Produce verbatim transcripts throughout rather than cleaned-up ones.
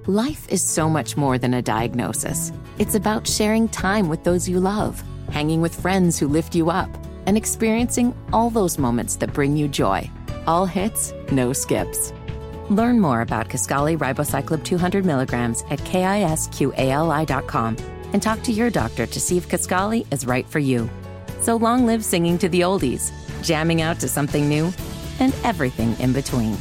Life is so much more than a diagnosis. It's about sharing time with those you love, hanging with friends who lift you up, and experiencing all those moments that bring you joy. All hits, no skips. Learn more about Kisqali Ribociclib two hundred milligrams at kisqali dot com and talk to your doctor to see if Kisqali is right for you. So long live singing to the oldies, jamming out to something new, and everything in between.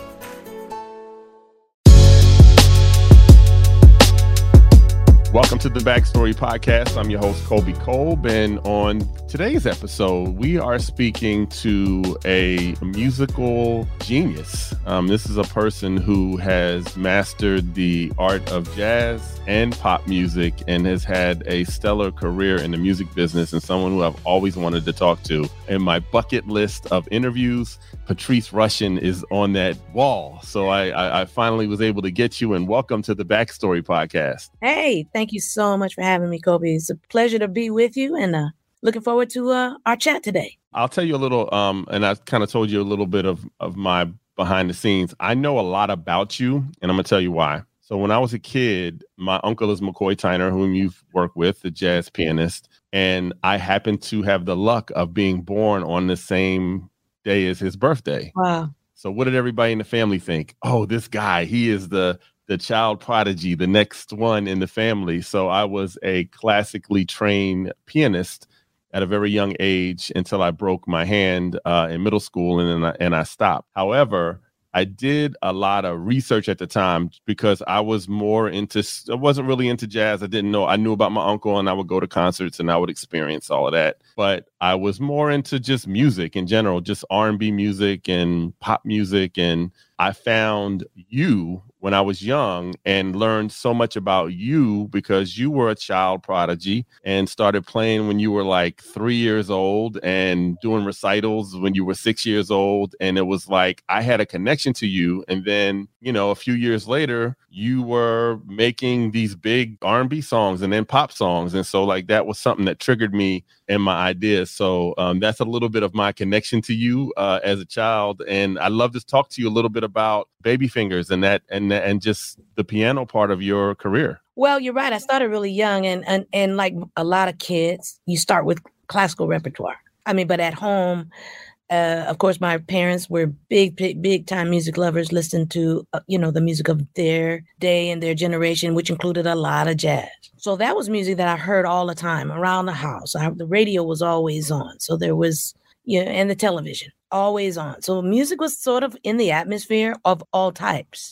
Welcome to the Backstory Podcast. I'm your host, Colby Kolb, and on today's episode, we are speaking to a musical genius. Um, this is a person who has mastered the art of jazz and pop music and has had a stellar career in the music business, and someone who I've always wanted to talk to. In my bucket list of interviews, Patrice Rushen is on that wall. So I, I, I finally was able to get you, and welcome to the Backstory Podcast. Hey, thank you so much for having me, Colby. It's a pleasure to be with you, and uh, looking forward to uh, our chat today. I'll tell you a little, um, and I kind of told you a little bit of, of my behind the scenes. I know a lot about you, and I'm going to tell you why. So when I was a kid, my uncle is McCoy Tyner, whom you've worked with, the jazz pianist, and I happened to have the luck of being born on the same day as his birthday. Wow. So what did everybody in the family think? Oh, this guy, he is the the child prodigy, the next one in the family. So I was a classically trained pianist at a very young age until I broke my hand uh, in middle school, and then I, and I stopped. However, I did a lot of research at the time because I was more into, I wasn't really into jazz. I didn't know, I knew about my uncle, and I would go to concerts and I would experience all of that. But I was more into just music in general, just R and B music and pop music. And I found you when I was young and learned so much about you because you were a child prodigy and started playing when you were like three years old and doing recitals when you were six years old. And it was like I had a connection to you. And then, you know, a few years later, you were making these big R and B songs and then pop songs. And so like that was something that triggered me and my ideas. So um, that's a little bit of my connection to you uh, as a child. And I'd love to talk to you a little bit about Baby Fingers and that and and just the piano part of your career. Well, you're right. I started really young, and and and like a lot of kids, you start with classical repertoire. I mean, but at home, uh, of course, my parents were big, big, big time music lovers, listened to, uh, you know, the music of their day and their generation, which included a lot of jazz. So that was music that I heard all the time around the house. I, the radio was always on. So there was, you know, and the television always on. So music was sort of in the atmosphere of all types.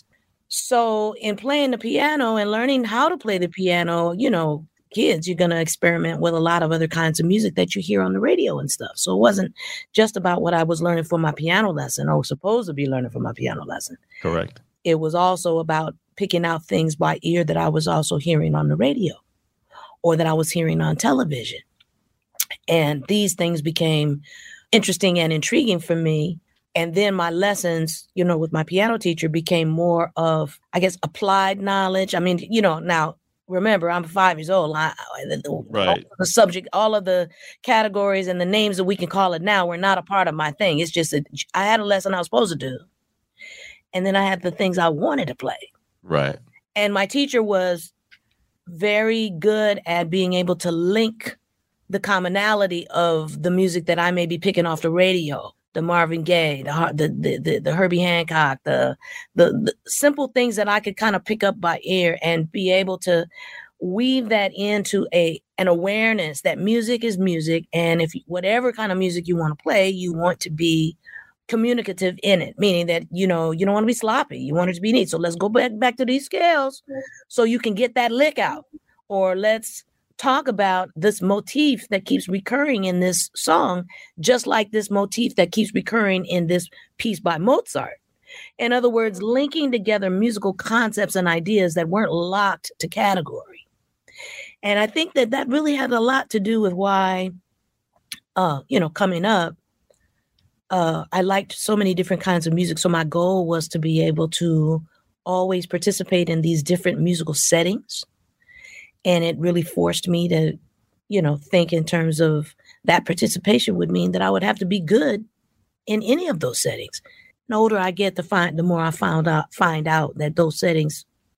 So in playing the piano and learning how to play the piano, you know, kids, you're going to experiment with a lot of other kinds of music that you hear on the radio and stuff. So it wasn't just about what I was learning for my piano lesson or supposed to be learning for my piano lesson. Correct. It was also about picking out things by ear that I was also hearing on the radio or that I was hearing on television. And these things became interesting and intriguing for me. And then my lessons, you know, with my piano teacher became more of, I guess, applied knowledge. I mean, you know, now, remember, I'm five years old. I, right. All the subject, all of the categories and the names that we can call it now were not a part of my thing. It's just that I had a lesson I was supposed to do. And then I had the things I wanted to play. Right. And my teacher was very good at being able to link the commonality of the music that I may be picking off the radio, the Marvin Gaye, the the the, the, the Herbie Hancock, the, the the simple things that I could kind of pick up by ear and be able to weave that into a an awareness that music is music. And if whatever kind of music you want to play, you want to be communicative in it, meaning that, you know, you don't want to be sloppy. You want it to be neat. So let's go back, back to these scales so you can get that lick out. Or let's talk about this motif that keeps recurring in this song, just like this motif that keeps recurring in this piece by Mozart. In other words, linking together musical concepts and ideas that weren't locked to category. And I think that that really had a lot to do with why, uh, you know, coming up, uh, I liked so many different kinds of music. So my goal was to be able to always participate in these different musical settings. And it really forced me to, you know, think in terms of that participation would mean that I would have to be good in any of those settings. The older I get, the find, the more I found out, find out that those settings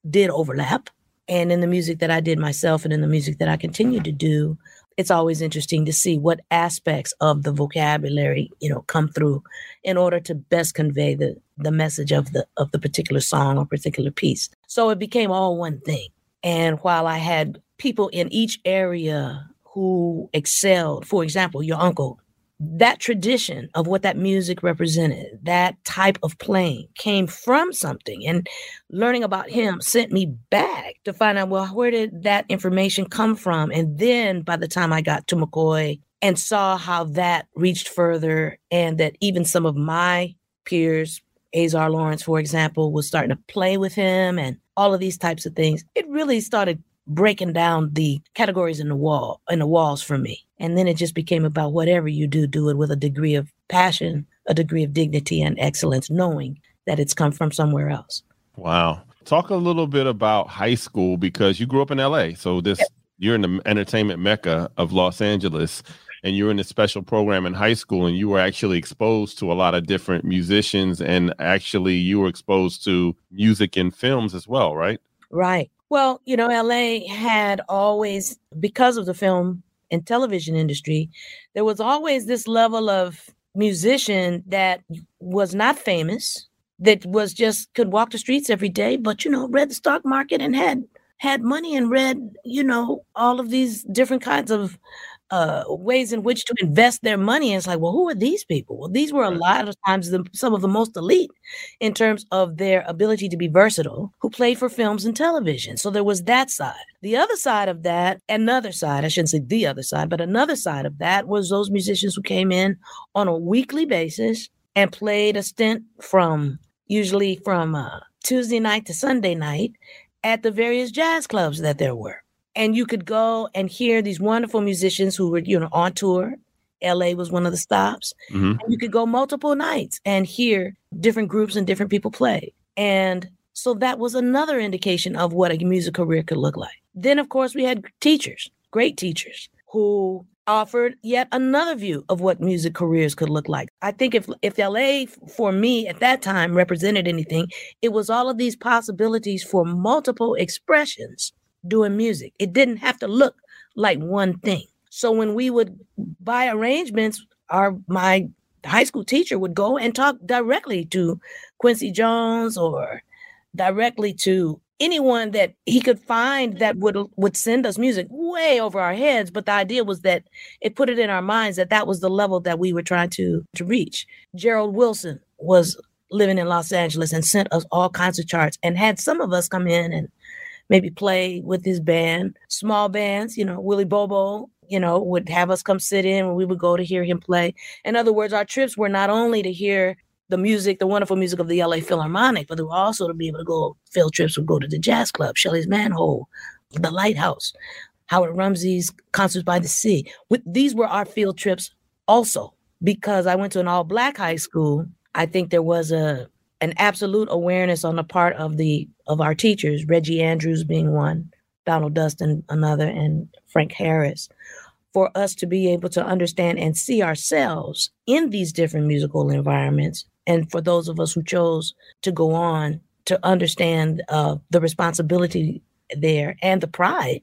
did overlap. And in the music that I did myself and in the music that I continue to do, it's always interesting to see what aspects of the vocabulary, you know, come through in order to best convey the the message of the of the particular song or particular piece. So it became all one thing. And while I had people in each area who excelled, for example, your uncle, that tradition of what that music represented, that type of playing came from something. And learning about him sent me back to find out, well, where did that information come from? And then by the time I got to McCoy and saw how that reached further, and that even some of my peers, Azar Lawrence, for example, was starting to play with him and all of these types of things, it really started breaking down the categories in the wall, in the walls for me. And then it just became about whatever you do, do it with a degree of passion, a degree of dignity and excellence, knowing that it's come from somewhere else. Wow. Talk a little bit about high school, because you grew up in L A. So this, yep. You're in the entertainment mecca of Los Angeles, and you're in a special program in high school, and you were actually exposed to a lot of different musicians, and actually you were exposed to music and films as well, right? Right. Well, you know, L A had always, because of the film and television industry, there was always this level of musician that was not famous, that was just could walk the streets every day, but, you know, read the stock market and had had money and read, you know, all of these different kinds of uh, ways in which to invest their money. And it's like, well, who are these people? Well, these were a lot of times the, some of the most elite in terms of their ability to be versatile, who played for films and television. So there was that side. The other side of that, another side, I shouldn't say the other side, but another side of that was those musicians who came in on a weekly basis and played a stint from usually from uh, Tuesday night to Sunday night at the various jazz clubs that there were. And you could go and hear these wonderful musicians who were, you know, on tour. L A was one of the stops. Mm-hmm. And you could go multiple nights and hear different groups and different people play. And so that was another indication of what a music career could look like. Then, of course, we had teachers, great teachers, who offered yet another view of what music careers could look like. I think if if L A, for me at that time, represented anything, it was all of these possibilities for multiple expressions doing music. It didn't have to look like one thing. So when we would buy arrangements, our my high school teacher would go and talk directly to Quincy Jones or directly to anyone that he could find that would would send us music way over our heads. But the idea was that it put it in our minds that that was the level that we were trying to, to reach. Gerald Wilson was living in Los Angeles and sent us all kinds of charts and had some of us come in and maybe play with his band, small bands, you know, Willie Bobo, you know, would have us come sit in when we would go to hear him play. In other words, our trips were not only to hear the music, the wonderful music of the L A Philharmonic, but they were also to be able to go, field trips would go to the jazz club, Shelley's Manhole, the Lighthouse, Howard Rumsey's Concerts by the Sea. With, these were our field trips also. Because I went to an all-black high school, I think there was a an absolute awareness on the part of the of our teachers, Reggie Andrews being one, Donald Dustin another, and Frank Harris, for us to be able to understand and see ourselves in these different musical environments. And for those of us who chose to go on to understand uh, the responsibility there and the pride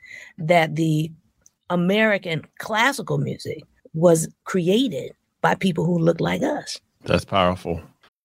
that the American classical music was created by people who looked like us. That's powerful.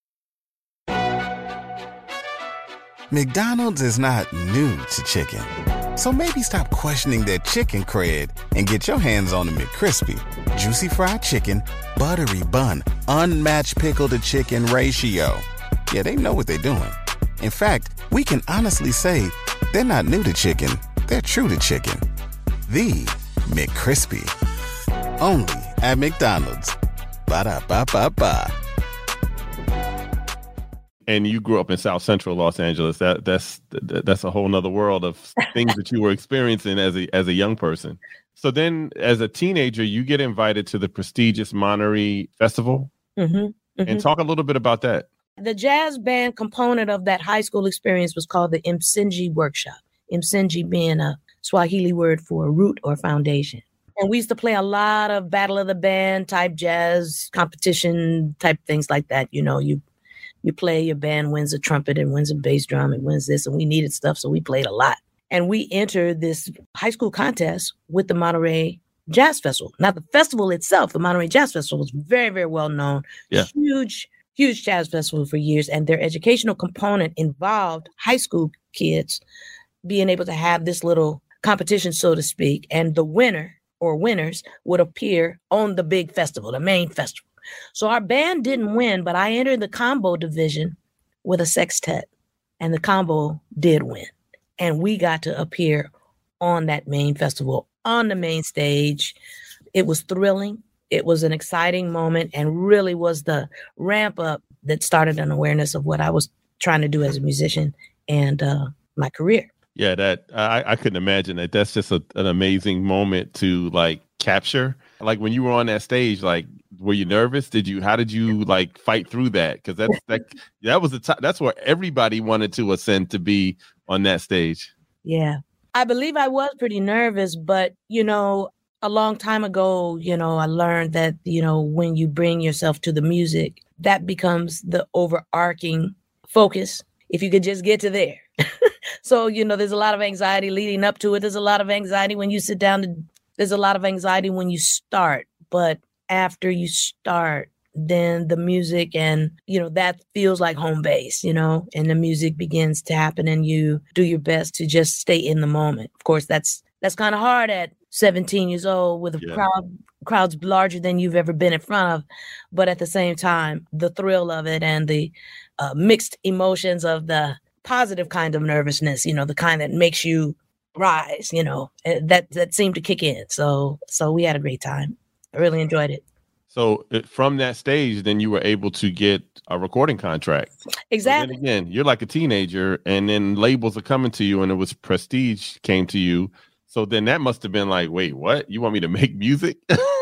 McDonald's is not new to chicken. So maybe stop questioning their chicken cred and get your hands on the McCrispy. Juicy fried chicken, buttery bun, unmatched pickle to chicken ratio. Yeah, they know what they're doing. In fact, we can honestly say they're not new to chicken. They're true to chicken. The McCrispy. Only at McDonald's. Ba-da-ba-ba-ba. And you grew up in South Central Los Angeles. That that's that's a whole nother world of things that you were experiencing as a as a young person. So then, as a teenager, you get invited to the prestigious Monterey Festival. Mm-hmm, mm-hmm. And talk a little bit about that. The jazz band component of that high school experience was called the Msingi Workshop. Msingi being a Swahili word for root or foundation. And we used to play a lot of battle of the band type jazz competition type things like that. You know, you you play, your band wins a trumpet and wins a bass drum and wins this. And we needed stuff, so we played a lot. And we entered this high school contest with the Monterey Jazz Festival. Now, the festival itself, the Monterey Jazz Festival, was very, very well known. Yeah. Huge, huge jazz festival for years. And their educational component involved high school kids being able to have this little competition, so to speak. And the winner or winners would appear on the big festival, the main festival. So our band didn't win, but I entered the combo division with a sextet, and the combo did win. And we got to appear on that main festival, on the main stage. It was thrilling. It was an exciting moment, and really was the ramp up that started an awareness of what I was trying to do as a musician and uh, my career. Yeah, that I, I couldn't imagine that. That's just a, an amazing moment to like capture. Like when you were on that stage, like, were you nervous? Did you, how did you like fight through that? Cause that's, that, that was the time, that's where everybody wanted to ascend to be on that stage. Yeah, I believe I was pretty nervous, but you know, a long time ago, you know, I learned that, you know, when you bring yourself to the music, that becomes the overarching focus. If you could just get to there. So, you know, there's a lot of anxiety leading up to it. There's a lot of anxiety when you sit down. To, there's a lot of anxiety when you start. But after you start, then the music and, you know, that feels like home base, you know, and the music begins to happen and you do your best to just stay in the moment. Of course, that's that's kind of hard at seventeen years old with a yeah. crowd crowds larger than you've ever been in front of. But at the same time, the thrill of it and the uh, mixed emotions of the positive kind of nervousness, you know, the kind that makes you rise, you know, that that seemed to kick in. So so we had a great time. I really enjoyed it. So from that stage, then you were able to get a recording contract. Exactly. So then again, you're like a teenager, and then labels are coming to you, and it was Prestige came to you. So then that must have been like, wait, what? You want me to make music?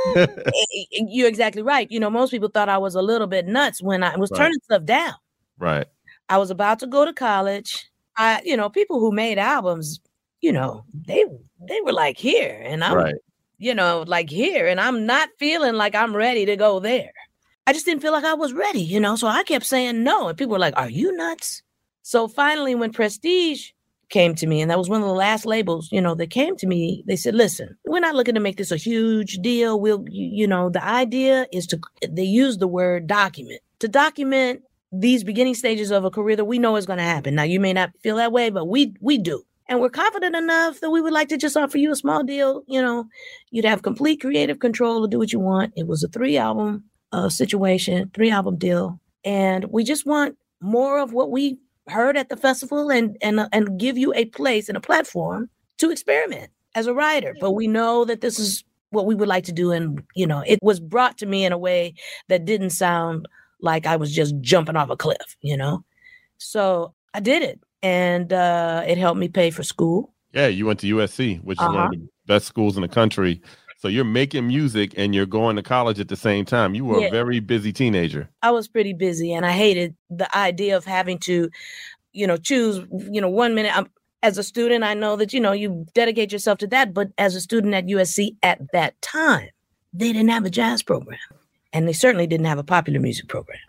You're exactly right. You know, most people thought I was a little bit nuts when I was Right. turning stuff down. Right. I was about to go to college. I, you know, people who made albums, you know, they they were like here, and I'm, Right. you know, like here, and I'm not feeling like I'm ready to go there. I just didn't feel like I was ready, you know. So I kept saying no, and people were like, "Are you nuts?" So finally, when Prestige came to me, and that was one of the last labels, you know, that came to me, they said, "Listen, we're not looking to make this a huge deal. We'll, you, you know, the idea is to." They use the word document to document these beginning stages of a career that we know is going to happen. Now, you may not feel that way, but we we do. And we're confident enough that we would like to just offer you a small deal. You know, you'd have complete creative control to do what you want. It was a three album uh, situation, three album deal. And we just want more of what we heard at the festival and, and, uh, and give you a place and a platform to experiment as a writer. But we know that this is what we would like to do. And, you know, it was brought to me in a way that didn't sound like I was just jumping off a cliff, you know? So I did it. And uh, it helped me pay for school. Yeah, you went to U S C, which Uh-huh. is one of the best schools in the country. So you're making music and you're going to college at the same time. You were Yeah. a very busy teenager. I was pretty busy, and I hated the idea of having to, you know, choose, you know, one minute. I'm, as a student, I know that, you know, you dedicate yourself to that. But as a student at U S C at that time, they didn't have a jazz program, and they certainly didn't have a popular music program.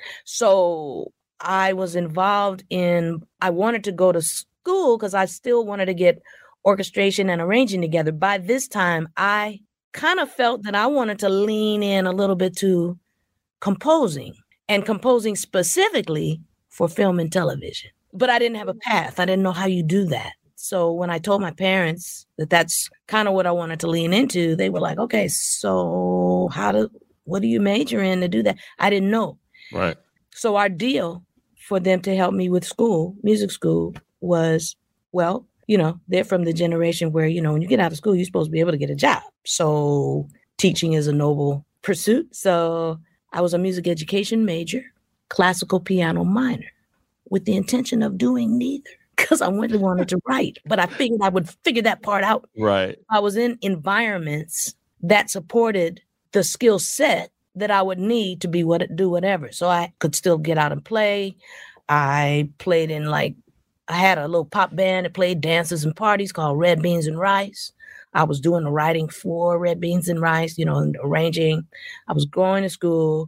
So I was involved in, I wanted to go to school because I still wanted to get orchestration and arranging together. By this time, I kind of felt that I wanted to lean in a little bit to composing and composing specifically for film and television. But I didn't have a path. I didn't know how you do that. So when I told my parents that that's kind of what I wanted to lean into, they were like, okay, so how do, what do you major in to do that? I didn't know. Right. So our deal for them to help me with school, music school, was, well, you know, they're from the generation where, you know, when you get out of school, you're supposed to be able to get a job. So teaching is a noble pursuit. So I was a music education major, classical piano minor, with the intention of doing neither, because I really wanted to write. But I figured I would figure that part out. Right. I was in environments that supported the skill set that I would need to be what do whatever. So I could still get out and play. I played in like, I had a little pop band that played dances and parties called Red Beans and Rice. I was doing the writing for Red Beans and Rice, you know, and arranging. I was going to school,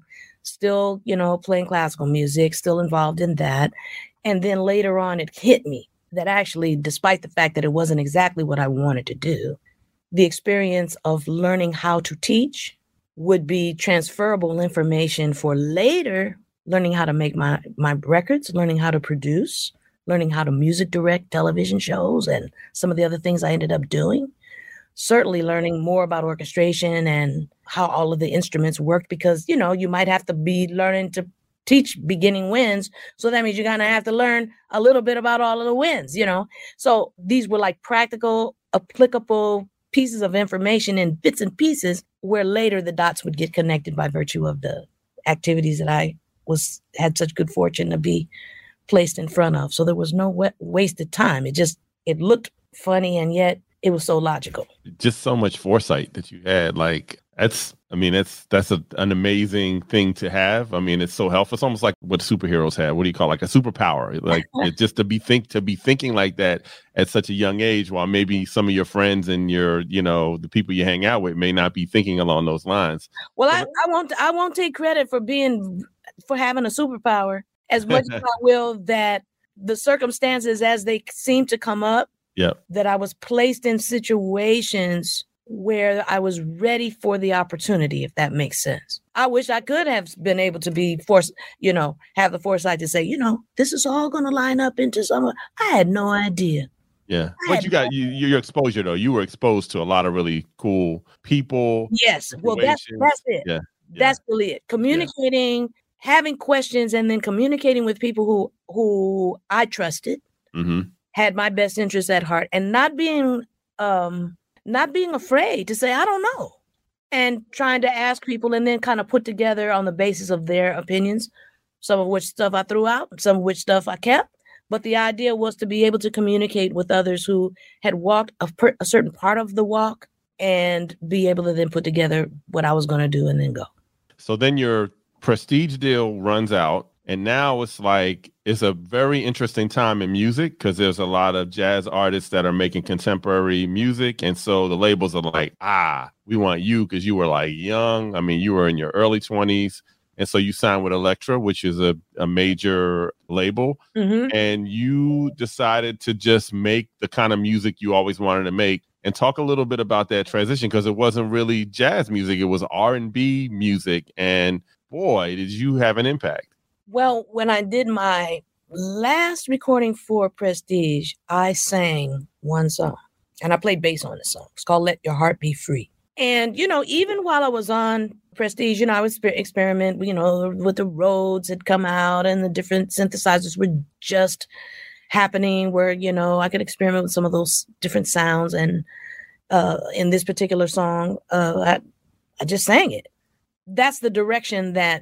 still, you know, playing classical music, still involved in that. And then later on, it hit me that actually, despite the fact that it wasn't exactly what I wanted to do, the experience of learning how to teach would be transferable information for later learning how to make my, my records, learning how to produce, learning how to music direct television shows and some of the other things I ended up doing. Certainly learning more about orchestration and how all of the instruments worked, because, you know, you might have to be learning to teach beginning winds. So that means you're going to have to learn a little bit about all of the winds, you know. So these were like practical, applicable pieces of information in bits and pieces where later the dots would get connected by virtue of the activities that I was had such good fortune to be placed in front of. So there was no wa- wasted time. It just, it looked funny and yet it was so logical. Just so much foresight that you had. Like, that's, I mean, that's, that's a, an amazing thing to have. I mean, it's so helpful. It's almost like what superheroes have. What do you call it? Like a superpower? Like it, just to be think, to be thinking like that at such a young age, while maybe some of your friends and your, you know, the people you hang out with may not be thinking along those lines. Well, I, I won't, I won't take credit for being, for having a superpower as much as I will that the circumstances as they seem to come up, yep, that I was placed in situations where I was ready for the opportunity, if that makes sense. I wish I could have been able to be forced, you know, have the foresight to say, you know, this is all going to line up into some. I had no idea. Yeah, I but you got no you, your exposure though. You were exposed to a lot of really cool people. Yes, well, that's that's it. Yeah, yeah. That's really it. Communicating, yeah. having questions, and then communicating with people who who I trusted, mm-hmm. had my best interests at heart, and not being um. not being afraid to say, I don't know, and trying to ask people and then kind of put together on the basis of their opinions, some of which stuff I threw out, some of which stuff I kept. But the idea was to be able to communicate with others who had walked a, per- a certain part of the walk and be able to then put together what I was going to do and then go. So then your Prestige deal runs out. And now it's like, it's a very interesting time in music because there's a lot of jazz artists that are making contemporary music. And so the labels are like, ah, we want you because you were like young. I mean, you were in your early twenties. And so you signed with Elektra, which is a, a major label. Mm-hmm. And you decided to just make the kind of music you always wanted to make. And talk a little bit about that transition, because it wasn't really jazz music. It was R and B music. And boy, did you have an impact. Well, when I did my last recording for Prestige, I sang one song and I played bass on the song. It's called Let Your Heart Be Free. And, you know, even while I was on Prestige, you know, I was experiment, you know, with the Rhodes had come out and the different synthesizers were just happening where, you know, I could experiment with some of those different sounds. And uh, in this particular song, uh, I, I just sang it. That's the direction that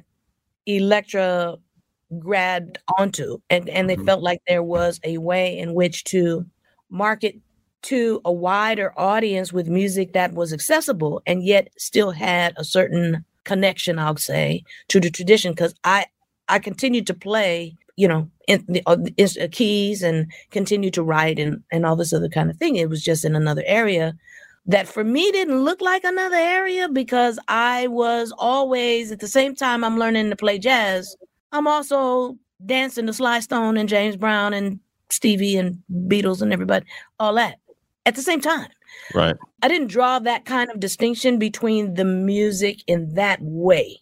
Elektra grabbed onto, and, and they mm-hmm. felt like there was a way in which to market to a wider audience with music that was accessible and yet still had a certain connection, I'll say, to the tradition. Because I, I continued to play, you know, in the uh, in, keys and continue to write and, and all this other kind of thing. It was just in another area that for me didn't look like another area, because I was always, at the same time I'm learning to play jazz, I'm also dancing to Sly Stone and James Brown and Stevie and Beatles and everybody, all that at the same time. Right. I didn't draw that kind of distinction between the music in that way.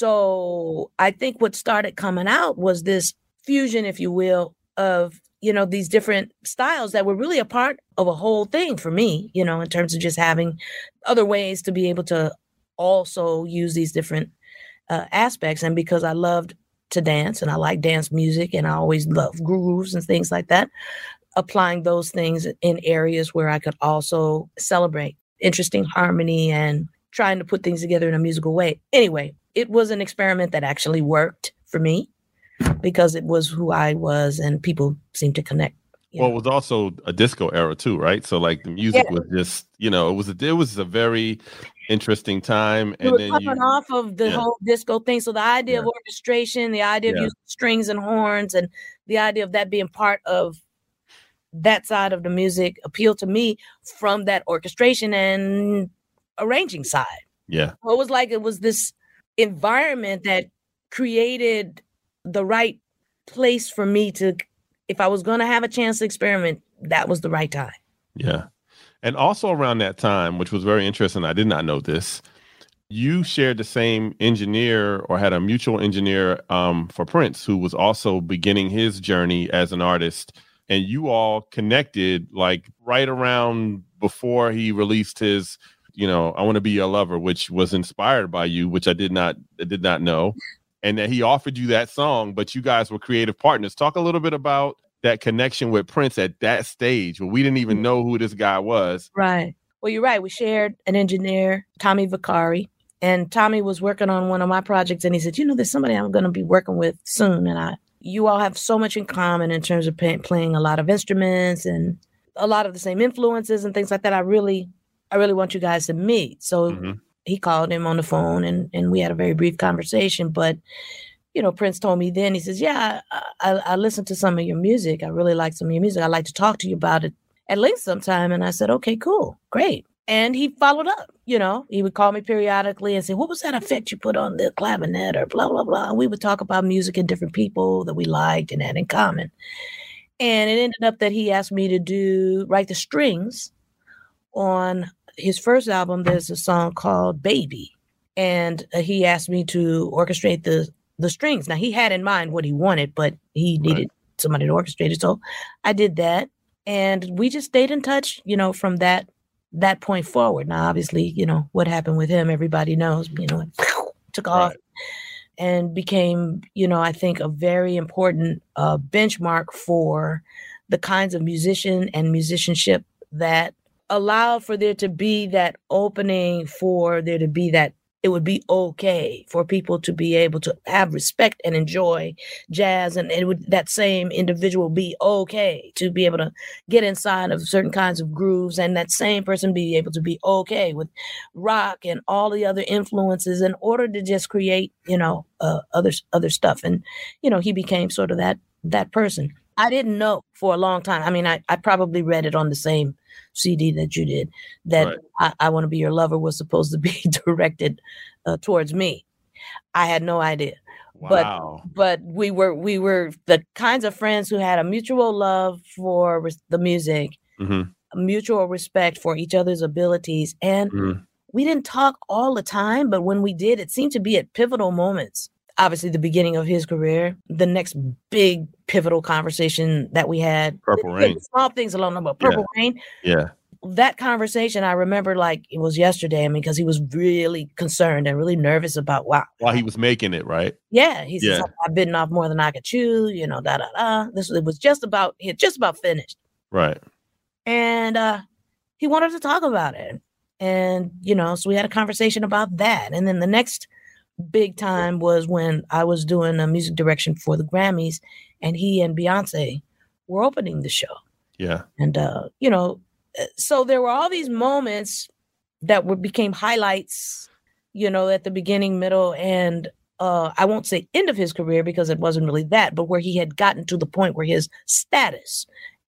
So I think what started coming out was this fusion, if you will, of, you know, these different styles that were really a part of a whole thing for me, you know, in terms of just having other ways to be able to also use these different uh, aspects. And because I loved to dance and I like dance music and I always love grooves and things like that, applying those things in areas where I could also celebrate interesting harmony and trying to put things together in a musical way. Anyway, it was an experiment that actually worked for me because it was who I was and people seemed to connect. Well, know. It was also a disco era too, right? So like the music yeah. was just, you know, it was a, it was a very interesting time. And then coming you, off of the yeah. whole disco thing. So the idea yeah. of orchestration, the idea yeah. of using strings and horns, and the idea of that being part of that side of the music appealed to me from that orchestration and arranging side. Yeah. So it was like it was this environment that created the right place for me to, if I was going to have a chance to experiment, that was the right time. Yeah. And also around that time, which was very interesting, I did not know this, you shared the same engineer or had a mutual engineer um, for Prince, who was also beginning his journey as an artist. And you all connected like right around before he released his, you know, I Want to Be Your Lover, which was inspired by you, which I did not I did not know. And that he offered you that song, but you guys were creative partners. Talk a little bit about that connection with Prince at that stage where we didn't even know who this guy was. Right. Well, you're right. We shared an engineer, Tommy Vicari, and Tommy was working on one of my projects. And he said, you know, there's somebody I'm going to be working with soon. And I, you all have so much in common in terms of pay, playing a lot of instruments and a lot of the same influences and things like that. I really, I really want you guys to meet. So mm-hmm. he called him on the phone and, and we had a very brief conversation. But, you know, Prince told me then, he says, yeah, I, I, I listened to some of your music. I really like some of your music. I'd like to talk to you about it at length sometime. And I said, okay, cool, great. And he followed up, you know, he would call me periodically and say, what was that effect you put on the clavinet or blah, blah, blah. And we would talk about music and different people that we liked and had in common. And it ended up that he asked me to do, write the strings on his first album. There's a song called Baby. And uh, he asked me to orchestrate the, the strings. Now he had in mind what he wanted, but he needed right. somebody to orchestrate it. So I did that. And we just stayed in touch, you know, from that that point forward. Now, obviously, you know, what happened with him, everybody knows, you know, it took off right. and became, you know, I think a very important uh, benchmark for the kinds of musician and musicianship that allowed for there to be that opening, for there to be that it would be okay for people to be able to have respect and enjoy jazz. And it would, that same individual be okay to be able to get inside of certain kinds of grooves, and that same person be able to be okay with rock and all the other influences in order to just create, you know, uh, other, other stuff. And, you know, he became sort of that, that person. I didn't know for a long time. I mean, I, I probably read it on the same C D that you did, that right. I, I Want to Be Your Lover was supposed to be directed uh, towards me. I had no idea. Wow. But but we were we were the kinds of friends who had a mutual love for res- the music, mm-hmm. a mutual respect for each other's abilities. And mm-hmm. we didn't talk all the time, but when we did, it seemed to be at pivotal moments. Obviously, the beginning of his career, the next big pivotal conversation that we had. Purple Rain. Small things along the way. Purple yeah. Rain. Yeah. That conversation, I remember like it was yesterday. I mean, because he was really concerned and really nervous about, wow. While he was making it, right? Yeah. He yeah. says, I've bitten off more than I could chew, you know, da, da, da. This it was just about, he had just about finished. Right. And uh, he wanted to talk about it. And, you know, so we had a conversation about that. And then the next big time was when I was doing a music direction for the Grammys, and he and Beyonce were opening the show. Yeah. And, uh, you know, so there were all these moments that were became highlights, you know, at the beginning, middle, and uh, I won't say end of his career because it wasn't really that, but where he had gotten to the point where his status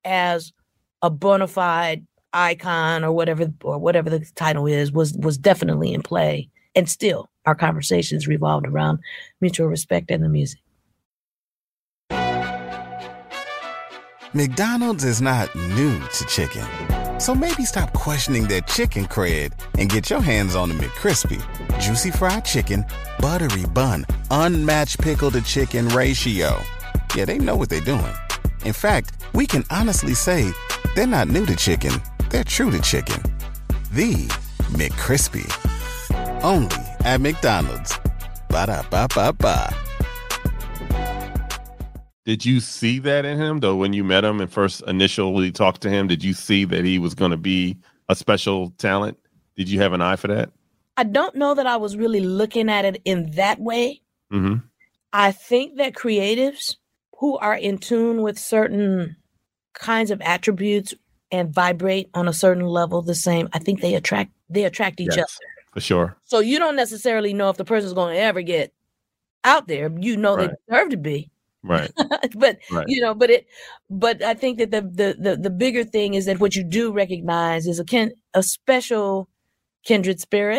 as a bona fide icon or whatever, or whatever the title is, was, was definitely in play. And still, our conversations revolved around mutual respect and the music. McDonald's is not new to chicken. So maybe stop questioning their chicken cred and get your hands on the McCrispy. Juicy fried chicken, buttery bun, unmatched pickle to chicken ratio. Yeah, they know what they're doing. In fact, we can honestly say they're not new to chicken. They're true to chicken. The McCrispy. Only at McDonald's. Ba-da-ba-ba-ba. Did you see that in him, though, when you met him and first initially talked to him? Did you see that he was going to be a special talent? Did you have an eye for that? I don't know that I was really looking at it in that way. Mm-hmm. I think that creatives who are in tune with certain kinds of attributes and vibrate on a certain level the same, I think they attract they attract each yes. other. For sure. So you don't necessarily know if the person's going to ever get out there. You know right. they deserve to be. Right. but right. you know, but it but I think that the, the the the bigger thing is that what you do recognize is a kin, a special kindred spirit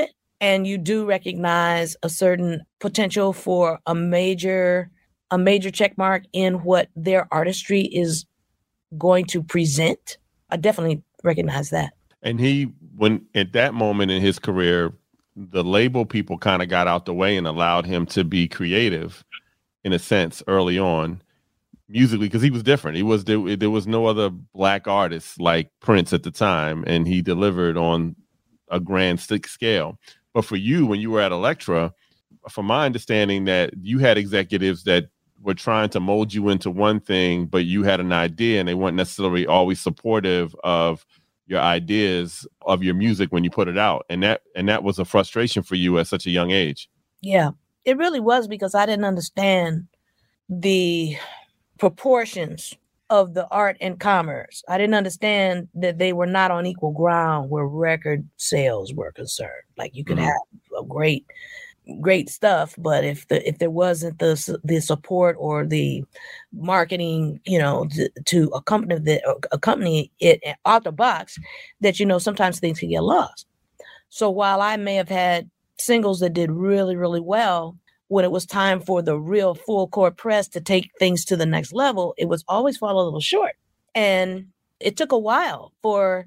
and you do recognize a certain potential for a major a major check mark in what their artistry is going to present. I definitely recognize that. And he, when at that moment in his career, the label people kind of got out the way and allowed him to be creative in a sense early on musically, because he was different. He was there, there was no other black artist like Prince at the time, and he delivered on a grand stick scale. But for you, when you were at Elektra, from my understanding, that you had executives that were trying to mold you into one thing, but you had an idea and they weren't necessarily always supportive of your ideas of your music when you put it out. And that and that was a frustration for you at such a young age. Yeah, it really was, because I didn't understand the proportions of the art and commerce. I didn't understand that they were not on equal ground where record sales were concerned. Like you could mm-hmm. have a great great stuff, but if the if there wasn't the the support or the marketing, you know, to, to accompany the accompany it out the box, that, you know, sometimes things can get lost. So while I may have had singles that did really, really well, when it was time for the real full court press to take things to the next level, it was always fall a little short. And it took a while for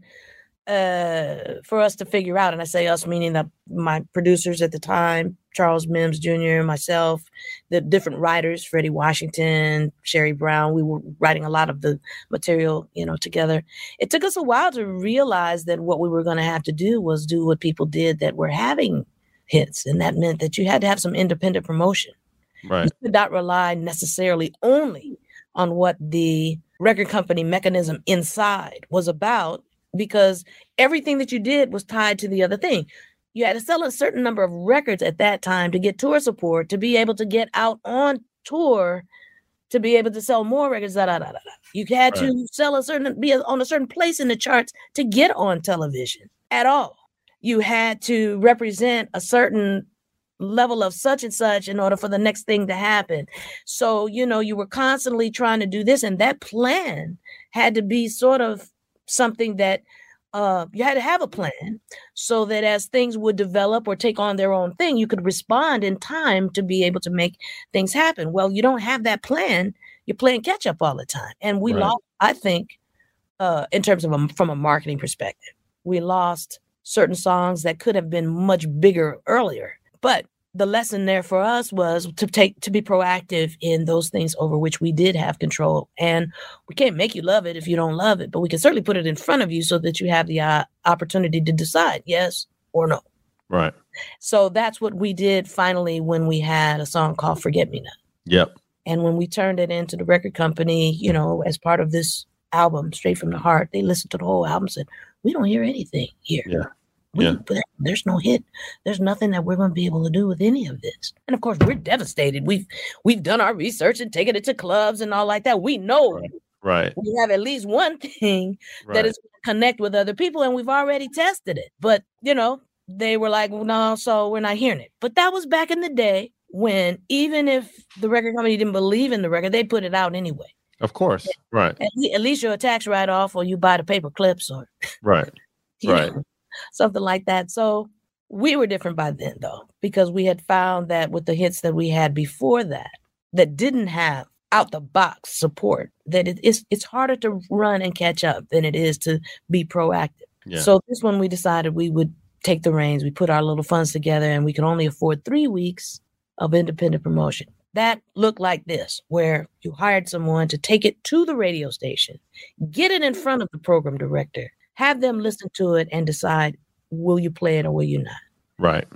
uh, for us to figure out, and I say us meaning that my producers at the time, Charles Mims Junior, myself, the different writers, Freddie Washington, Sherry Brown, we were writing a lot of the material, you know, together. It took us a while to realize that what we were going to have to do was do what people did that were having hits. And that meant that you had to have some independent promotion. Right. You could not rely necessarily only on what the record company mechanism inside was about, because everything that you did was tied to the other thing. You had to sell a certain number of records at that time to get tour support, to be able to get out on tour, to be able to sell more records. Da, da, da, da, da. You had right. to sell a certain, be on a certain place in the charts to get on television at all. You had to represent a certain level of such and such in order for the next thing to happen. So, you know, you were constantly trying to do this, and that plan had to be sort of something that uh, you had to have a plan so that as things would develop or take on their own thing, you could respond in time to be able to make things happen. Well, you don't have that plan. You're playing catch up all the time. And we right. lost, I think, uh, in terms of a, from a marketing perspective, we lost certain songs that could have been much bigger earlier. But the lesson there for us was to take to be proactive in those things over which we did have control. And we can't make you love it if you don't love it, but we can certainly put it in front of you so that you have the uh, opportunity to decide yes or no. Right. So that's what we did finally when we had a song called Forget Me Not. Yep. And when we turned it into the record company, you know, as part of this album, Straight from the Heart, they listened to the whole album and said, we don't hear anything here. Yeah. We, yeah. There's no hit. There's nothing that we're going to be able to do with any of this. And of course, we're devastated. We've we've done our research and taken it to clubs and all like that. We know right. right. we have at least one thing right. that is going to connect with other people, and we've already tested it. But, you know, they were like, well, no, so we're not hearing it. But that was back in the day when even if the record company didn't believe in the record, they'd put it out anyway. Of course. Right. At, at least you're a tax write-off, or you buy the paper clips, or right. right. know, something like that. So we were different by then, though, because we had found that with the hits that we had before that, that didn't have out the box support, that it, it's it's harder to run and catch up than it is to be proactive. Yeah. So this one, we decided we would take the reins. We put our little funds together, and we could only afford three weeks of independent promotion. That looked like this, where you hired someone to take it to the radio station, get it in front of the program director, have them listen to it and decide, will you play it or will you not? Right.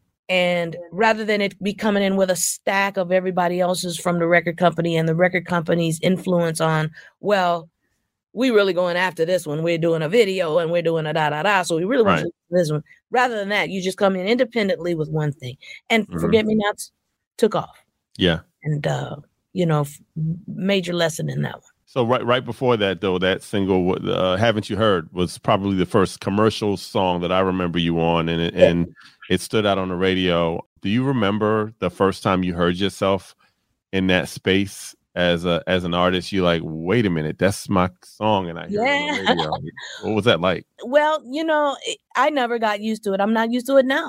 And rather than it be coming in with a stack of everybody else's from the record company and the record company's influence on, well, we really going after this one. We're doing a video and we're doing a da da da. So we really want right. to do this one. Rather than that, you just come in independently with one thing. And mm-hmm. Forget Me Nots took off. Yeah. And, uh, you know, major lesson in that one. So right right before that, though, that single, uh, Haven't You Heard, was probably the first commercial song that I remember you on, and it, and it stood out on the radio. Do you remember the first time you heard yourself in that space as a as an artist? You're like, wait a minute, that's my song, and I hear yeah. it on the radio. What was that like? Well, you know, I never got used to it. I'm not used to it now.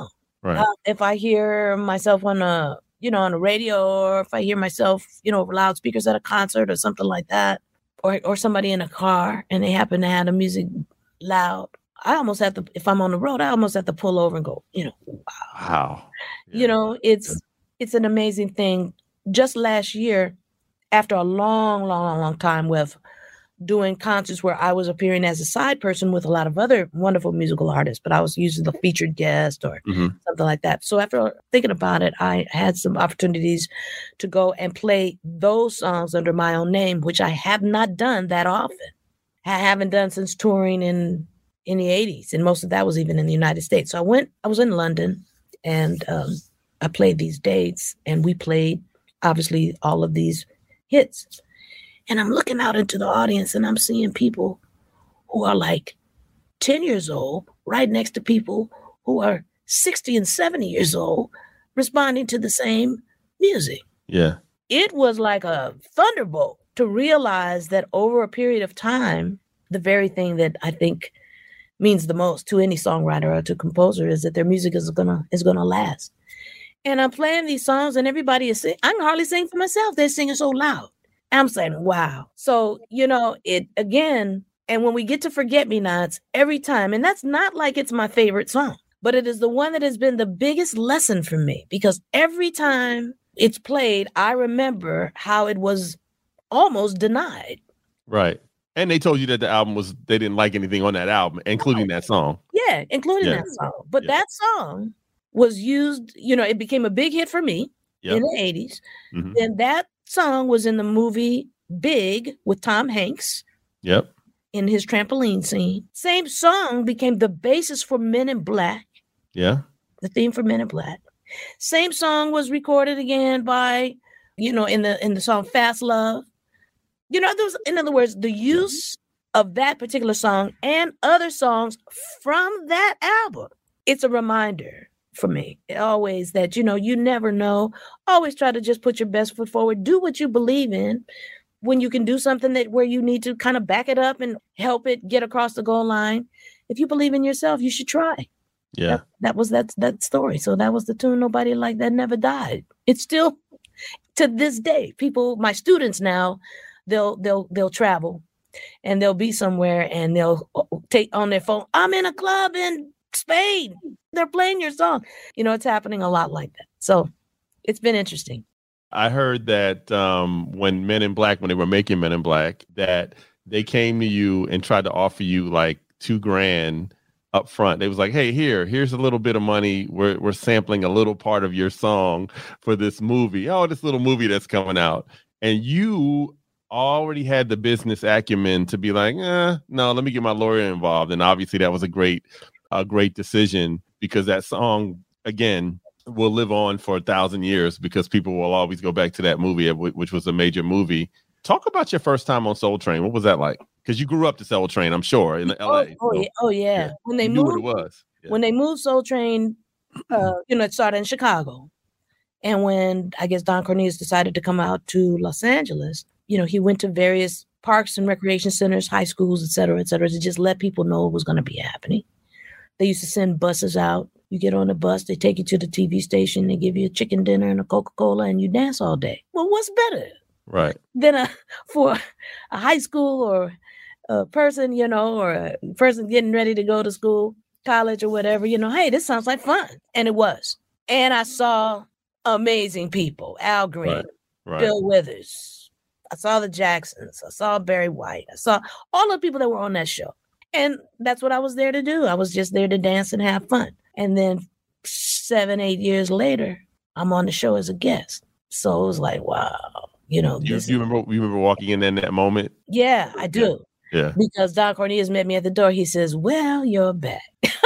Right. Uh, if I hear myself on a, you know, on the radio, or if I hear myself, you know, over loudspeakers at a concert or something like that, or or somebody in a car and they happen to have the music loud, I almost have to, if I'm on the road, I almost have to pull over and go, you know, wow. Wow. Yeah. You know, it's it's an amazing thing. Just last year, after a long, long, long time with doing concerts where I was appearing as a side person with a lot of other wonderful musical artists, but I was usually the featured guest or mm-hmm. something like that. So after thinking about it, I had some opportunities to go and play those songs under my own name, which I have not done that often. I haven't done since touring in, in the eighties. And most of that was even in the United States. So I went, I was in London and um, I played these dates and we played obviously all of these hits. And I'm looking out into the audience and I'm seeing people who are like ten years old, right next to people who are sixty and seventy years old, responding to the same music. Yeah. It was like a thunderbolt to realize that over a period of time, the very thing that I think means the most to any songwriter or to composer is that their music is gonna is gonna last. And I'm playing these songs and everybody is singing. I can hardly sing for myself. They're singing so loud. I'm saying, wow. So, you know, it again, and when we get to Forget Me Nots every time, and that's not like it's my favorite song, but it is the one that has been the biggest lesson for me because every time it's played, I remember how it was almost denied. Right. And they told you that the album was, they didn't like anything on that album, including that song. Yeah, including yeah. that song. But yeah. that song was used, you know, it became a big hit for me yep. in the eighties. Mm-hmm. And that song was in the movie Big with Tom Hanks. Yep. In his trampoline scene. Same song became the basis for Men in Black. Yeah. The theme for Men in Black. Same song was recorded again by, you know, in the in the song Fast Love. You know, there was, in other words, the use of that particular song and other songs from that album. It's a reminder for me always that, you know, you never know. Always try to just put your best foot forward. Do what you believe in. When you can do something that where you need to kind of back it up and help it get across the goal line. If you believe in yourself, you should try. Yeah. That, that was that, that story. So that was the tune Nobody Like That Never Died. It's still to this day. People, my students now, they'll they'll they'll travel and they'll be somewhere and they'll take on their phone. I'm in a club in Spain. They're playing your song. You know, it's happening a lot like that. So it's been interesting. I heard that um, when Men in Black, when they were making Men in Black, that they came to you and tried to offer you like two grand up front. They was like, hey, here, here's a little bit of money. We're we're sampling a little part of your song for this movie. Oh, this little movie that's coming out. And you already had the business acumen to be like, eh, no, let me get my lawyer involved. And obviously that was a great, a great decision because that song, again, will live on for a thousand years because people will always go back to that movie, which was a major movie. Talk about your first time on Soul Train. What was that like? Because you grew up to Soul Train, I'm sure, in L A. Oh, oh, so, yeah. oh yeah. yeah. When they you moved, knew what it was. Yeah. When they moved Soul Train, uh, you know, it started in Chicago. And when I guess Don Cornelius decided to come out to Los Angeles, you know, he went to various parks and recreation centers, high schools, et cetera, et cetera, to just let people know what was going to be happening. They used to send buses out. You get on the bus, they take you to the T V station, they give you a chicken dinner and a Coca-Cola, and you dance all day. Well, what's better? Right. Than a, for a high school or a person, you know, or a person getting ready to go to school, college or whatever, you know, hey, this sounds like fun. And it was. And I saw amazing people, Al Green, right. Right. Bill Withers. I saw the Jacksons. I saw Barry White. I saw all the people that were on that show. And that's what I was there to do. I was just there to dance and have fun. And then seven, eight years later, I'm on the show as a guest. So it was like, wow, you know. You, you remember you remember walking in in that moment? Yeah, I do. Yeah. yeah. Because Don Cornelius met me at the door. He says, well, you're back.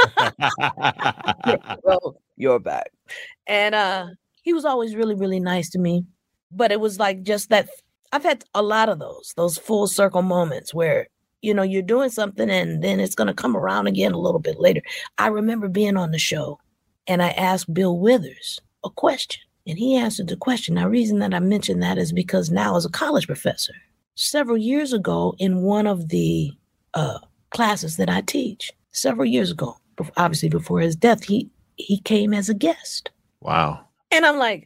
yeah, well, you're back. And uh, he was always really, really nice to me. But it was like just that. I've had a lot of those, those full circle moments where, you know, you're doing something and then it's going to come around again a little bit later. I remember being on the show and I asked Bill Withers a question and he answered the question. Now, the reason that I mentioned that is because now as a college professor, several years ago in one of the uh, classes that I teach, several years ago, obviously before his death, he he came as a guest. Wow. And I'm like,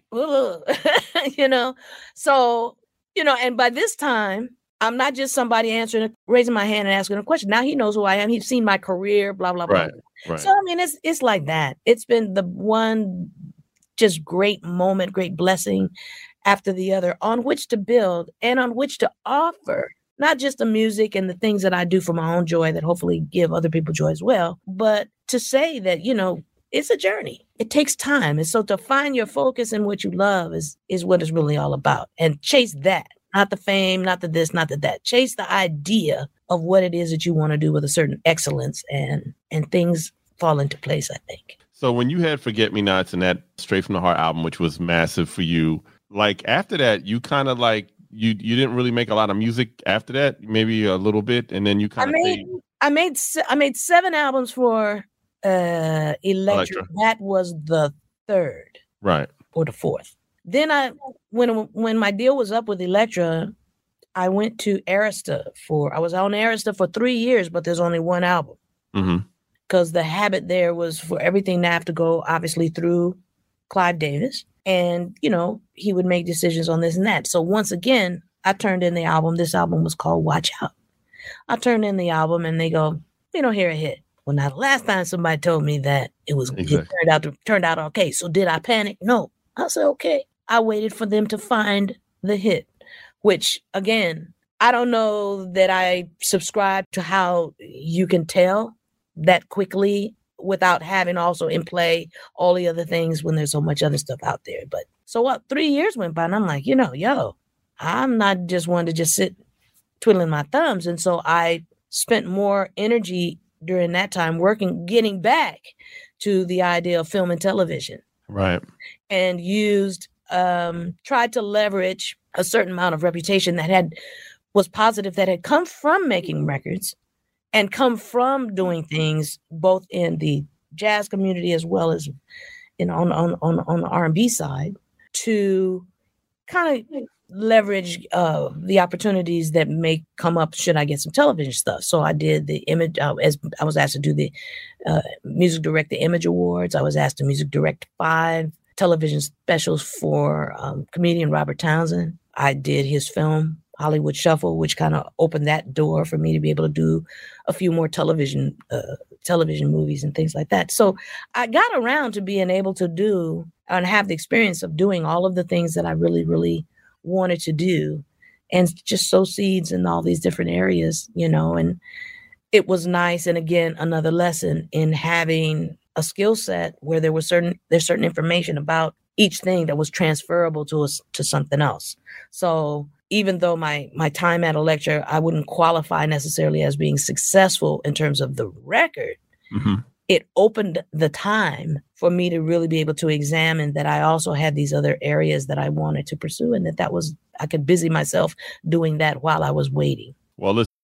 you know, so, you know, and by this time, I'm not just somebody answering, raising my hand and asking a question. Now he knows who I am. He's seen my career, blah, blah, blah. Right, right. So, I mean, it's it's like that. It's been the one just great moment, great blessing after the other on which to build and on which to offer not just the music and the things that I do for my own joy that hopefully give other people joy as well, but to say that, you know, it's a journey. It takes time. And so to find your focus in what you love is, is what it's really all about. And chase that, not the fame, not the this, not the that. Chase the idea of what it is that you want to do with a certain excellence, and and things fall into place, I think. So when you had Forget Me Nots and that Straight from the Heart album, which was massive for you, like after that, you kind of like, you you didn't really make a lot of music after that, maybe a little bit, and then you kind of I made, made... I made, I made seven albums for uh, Elektra. Elektra. That was the third. Right. Or the fourth. Then I, when when my deal was up with Elektra, I went to Arista for, I was on Arista for three years, but there's only one album. Mm-hmm. Because the habit there was for everything to have to go, obviously, through Clive Davis. And, you know, he would make decisions on this and that. So once again, I turned in the album. This album was called Watch Out. I turned in the album and they go, we don't hear a hit. Well, now the last time somebody told me that it was, exactly. it turned out to, turned out okay. So did I panic? No. I said, okay. I waited for them to find the hit, which again, I don't know that I subscribe to how you can tell that quickly without having also in play all the other things when there's so much other stuff out there. But so what, three years went by and I'm like, you know, yo, I'm not just one to just sit twiddling my thumbs. And so I spent more energy during that time working, getting back to the idea of film and television. Right. And used, um, tried to leverage a certain amount of reputation that had, was positive, that had come from making records and come from doing things both in the jazz community as well as in on on on, on the R and B side, to kind of leverage uh, the opportunities that may come up should I get some television stuff. So I did the image, uh, as I was asked to do the uh, music direct the Image Awards. I was asked to music direct five television specials for um, comedian Robert Townsend. I did his film Hollywood Shuffle, which kind of opened that door for me to be able to do a few more television uh, television movies and things like that. So I got around to being able to do and have the experience of doing all of the things that I really, really wanted to do, and just sow seeds in all these different areas, you know, and it was nice. And again, another lesson in having a skill set where there was certain, there's certain information about each thing that was transferable to us to something else. So even though my my time at Elektra, I wouldn't qualify necessarily as being successful in terms of the record, mm-hmm. it opened the time for me to really be able to examine that I also had these other areas that I wanted to pursue, and that that was, I could busy myself doing that while I was waiting. Well, listen.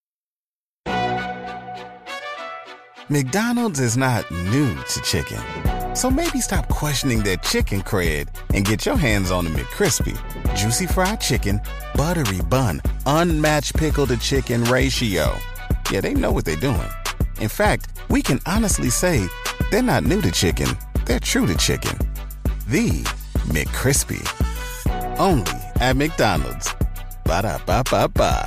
McDonald's is not new to chicken. So maybe stop questioning their chicken cred and get your hands on the McCrispy. Juicy fried chicken, buttery bun, unmatched pickle to chicken ratio. Yeah, they know what they're doing. In fact, we can honestly say they're not new to chicken. They're true to chicken. The McCrispy. Only at McDonald's. Ba-da-ba-ba-ba.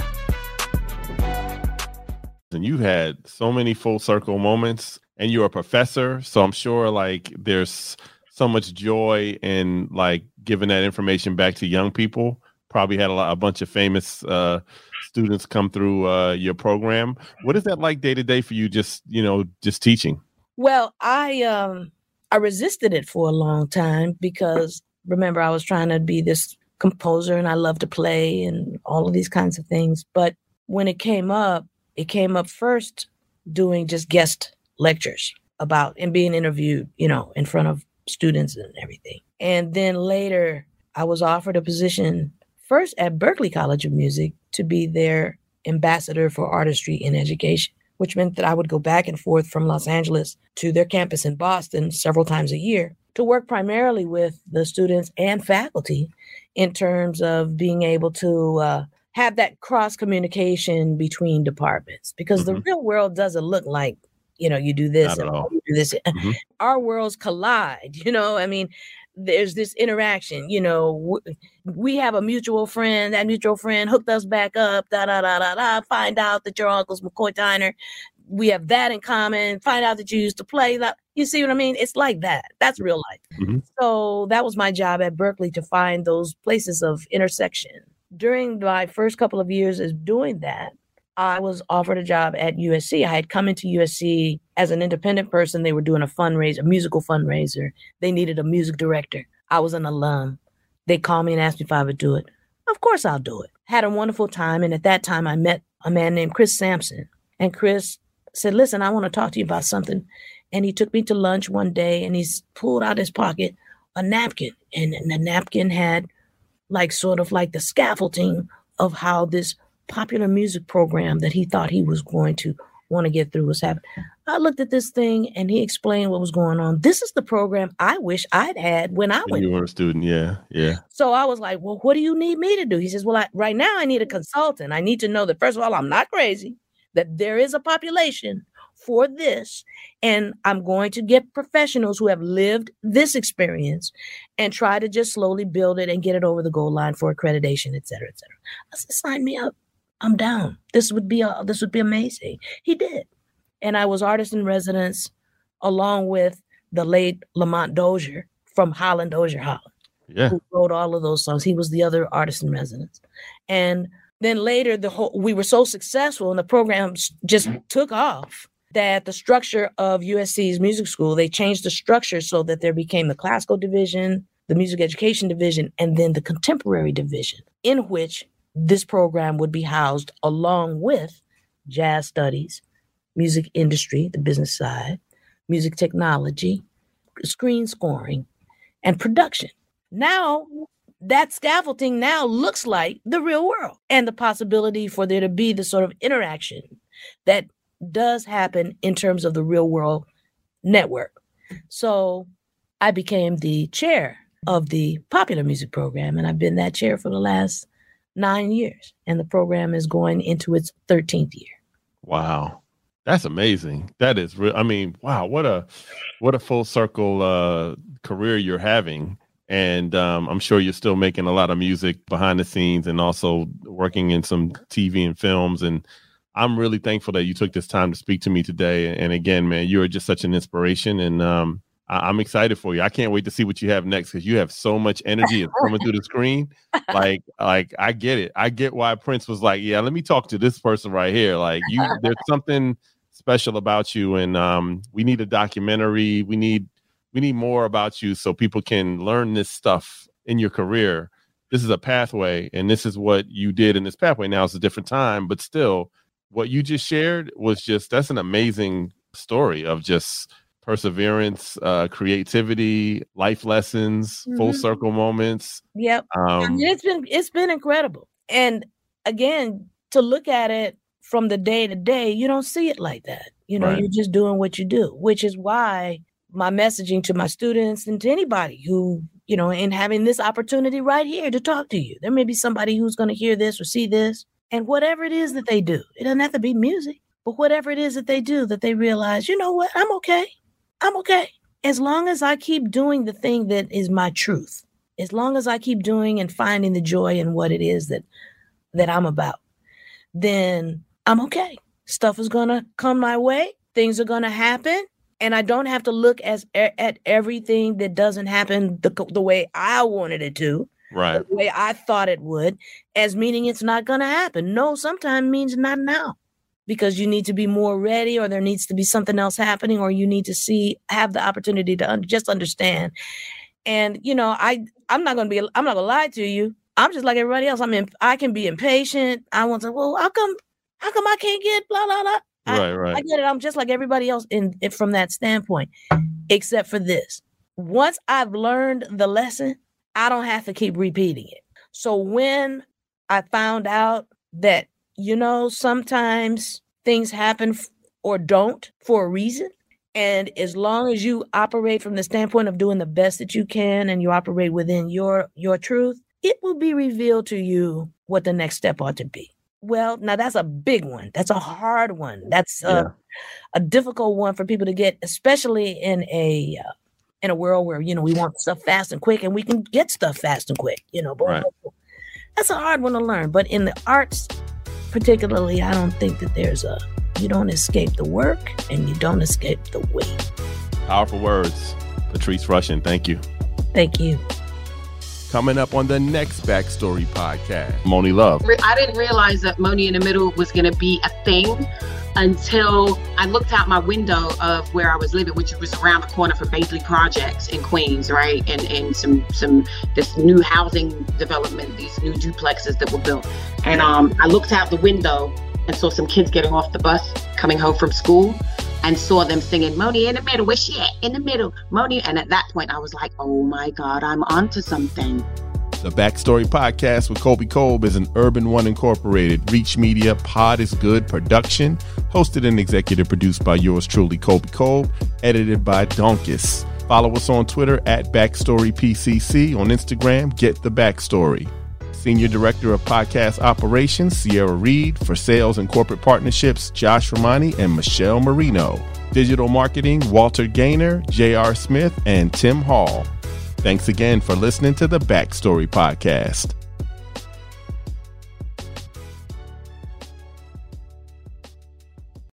And you've had so many full circle moments, and you're a professor. So I'm sure like there's so much joy in like giving that information back to young people. Probably had a, lot, a bunch of famous uh, students come through uh, your program. What is that like day to day for you? Just, you know, just teaching? Well, I, um, I resisted it for a long time because remember, I was trying to be this composer and I love to play and all of these kinds of things. But when it came up, it came up first doing just guest lectures about and being interviewed, you know, in front of students and everything. And then later I was offered a position first at Berklee College of Music to be their ambassador for artistry in education, which meant that I would go back and forth from Los Angeles to their campus in Boston several times a year to work primarily with the students and faculty in terms of being able to uh, have that cross communication between departments, because mm-hmm. the real world doesn't look like, you know, you do this and you do this. Mm-hmm. Our worlds collide, you know, I mean, there's this interaction, you know, we have a mutual friend, that mutual friend hooked us back up, da, da, da, da, da, find out that your uncle's McCoy Tyner. We have that in common, find out that you used to play that. You see what I mean? It's like that. That's real life. Mm-hmm. So that was my job at Berklee, to find those places of intersection. During my first couple of years of doing that, I was offered a job at U S C. I had come into U S C as an independent person. They were doing a fundraiser, a musical fundraiser. They needed a music director. I was an alum. They called me and asked me if I would do it. Of course I'll do it. Had a wonderful time. And at that time, I met a man named Chris Sampson. And Chris said, listen, I want to talk to you about something. And he took me to lunch one day, and he pulled out his pocket a napkin. And, and the napkin had like sort of like the scaffolding of how this popular music program that he thought he was going to want to get through was happening. I looked at this thing, and he explained what was going on. This is the program I wish I'd had when I when went. You were a student, yeah, yeah. So I was like, well, what do you need me to do? He says, well, I, right now I need a consultant. I need to know that, first of all, I'm not crazy, that there is a population for this, and I'm going to get professionals who have lived this experience and try to just slowly build it and get it over the goal line for accreditation, et cetera, et cetera. I said, sign me up. I'm down. This would be a, this would be amazing. He did. And I was artist in residence along with the late Lamont Dozier from Holland Dozier Holland, yeah, who wrote all of those songs. He was the other artist in residence. And then later, the whole, we were so successful and the program just took off that the structure of U S C's music school, they changed the structure so that there became the classical division, the music education division, and then the contemporary division, in which this program would be housed along with jazz studies, music industry, the business side, music technology, screen scoring, and production. Now, that scaffolding now looks like the real world, and the possibility for there to be the sort of interaction that does happen in terms of the real world network. So I became the chair of the popular music program, and I've been that chair for the last nine years, and the program is going into its thirteenth year. Wow. That's amazing. That is real. I mean, wow, what a what a full circle uh, career you're having. And um, I'm sure you're still making a lot of music behind the scenes and also working in some T V and films. And I'm really thankful that you took this time to speak to me today. And again, man, you're just such an inspiration. And um, I- I'm excited for you. I can't wait to see what you have next, because you have so much energy. It's coming through the screen. Like, like I get it. I get why Prince was like, yeah, let me talk to this person right here. Like, you, there's something special about you. And um, we need a documentary. We need We need more about you so people can learn this stuff in your career. This is a pathway, and this is what you did in this pathway. Now it's a different time, but still what you just shared was just, that's an amazing story of just perseverance, uh, creativity, life lessons, mm-hmm. full circle moments. Yep. Um, I mean, it's been, it's been incredible. And again, to look at it from the day to day, you don't see it like that. You know, right. You're just doing what you do, which is why my messaging to my students and to anybody who, you know, and having this opportunity right here to talk to you. There may be somebody who's going to hear this or see this, and whatever it is that they do, it doesn't have to be music, but whatever it is that they do, that they realize, you know what, I'm okay. I'm okay. As long as I keep doing the thing that is my truth, as long as I keep doing and finding the joy in what it is that, that I'm about, then I'm okay. Stuff is going to come my way. Things are going to happen. And I don't have to look as at everything that doesn't happen the, the way I wanted it to, right? The way I thought it would, as meaning it's not going to happen. No, sometimes means not now, because you need to be more ready, or there needs to be something else happening, or you need to see, have the opportunity to un- just understand. And, you know, I, I'm not going to be, I'm not going to lie to you. I'm just like everybody else. I mean, I can be impatient. I want to, well, how come, how come I can't get blah, blah, blah? Right, I, right. I get it. I'm just like everybody else in, in from that standpoint, except for this. Once I've learned the lesson, I don't have to keep repeating it. So when I found out that, you know, sometimes things happen f- or don't for a reason. And as long as you operate from the standpoint of doing the best that you can, and you operate within your, your truth, it will be revealed to you what the next step ought to be. Well, now that's a big one. That's a hard one. That's Yeah. a, a difficult one for people to get, especially in a uh, in a world where, you know, we want stuff fast and quick, and we can get stuff fast and quick, you know. But Right. that's a hard one to learn. But in the arts, particularly, I don't think that there's a, you don't escape the work and you don't escape the wait. Powerful words. Patrice Rushen, thank you. Thank you. Coming up on the next Backstory podcast, Monie Love. I didn't realize that Monie in the Middle was going to be a thing until I looked out my window of where I was living, which was around the corner for Baisley Projects in Queens, right? And and some some this new housing development, these new duplexes that were built. And um, I looked out the window and saw some kids getting off the bus coming home from school, and saw them singing Monie in the Middle. Where's she at? In the middle, Monie. And at that point, I was like, oh my God, I'm onto something. The Backstory podcast with Colby Kolb is an Urban One Incorporated, Reach Media, Pod is Good production, hosted and executive produced by yours truly, Colby Kolb, edited by Donkus. Follow us on Twitter at BackstoryPCC, on Instagram, Get the Backstory. Senior Director of Podcast Operations, Sierra Reed. For Sales and Corporate Partnerships, Josh Romani and Michelle Marino. Digital Marketing, Walter Gaynor, J R Smith, and Tim Hall. Thanks again for listening to the Backstory Podcast.